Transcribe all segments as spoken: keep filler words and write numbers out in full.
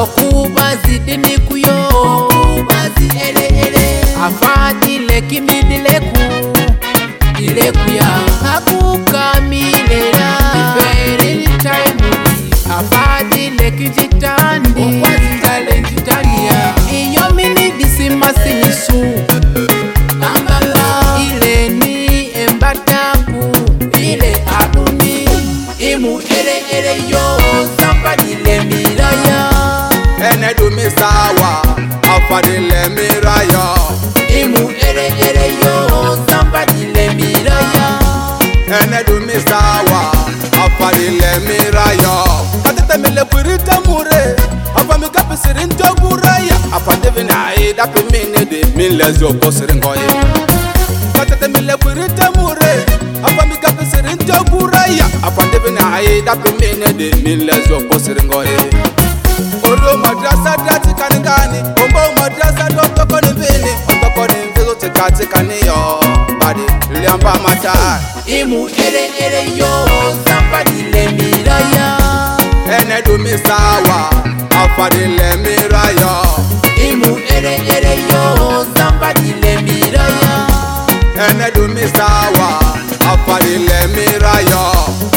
Okubazi dini kuyo Okubazi ele ele Afadi leki midileku Dileku ya Akukamile ya Ifere ni time Afadi leki jitandi Okwazi tale jitandi ya Iyo mini disima sinisu Angala Ile ni embataku Ile aduni Imu ele ele yo Somebody let me raya Ene do me sawa Afadi let me raya Imu ere ere yo Somebody let me raya Ene do me sawa Afadi let me raya Katete me le kurita mure Afa mi kapi sirinto kuraya Afa devina aida pe mine de Min lezo ko siringoye Katete me le kurita mure Afa mi kapi sirinto kuraya Afa devina aida pe mine de Min lezo ko siringoye Olo madrasa drati kanigani Ombo madrasa doko koni vini Otoko ni mfizo tikati kani yo Badi liamba mata Imu ere ere yo Somebody let me raya Ene do me sawa Afadi let me raya Imu ere ere yo Somebody let me raya Ene do me sawa Afadi let me raya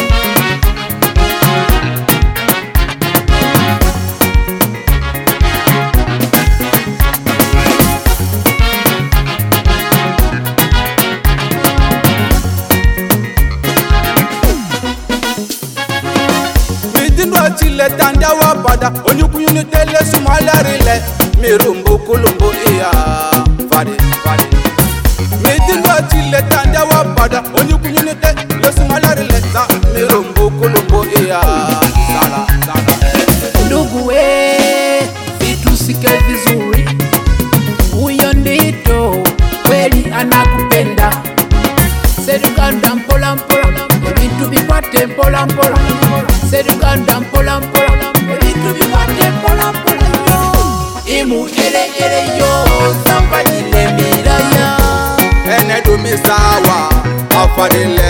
Chile tanda wa pada Onyukunyu ni tele sumalarile Mirumbu kulumbu iya Fadi, fadi Midinwa chile tanda wa pada Onyukunyu ni tele sumalarile Za mirumbu kulumbu iya Sala, sala Ndugu we Vitu sike vizuri Uyo ndito Kweli anakupenda Sedukanda mpola mpola Vitu vipate mpola mpola Sedukanda mpola mpola Vitu vipate mpola mpola Imu ere ere yo Somebody let me raya Ene do me sawa Afadi let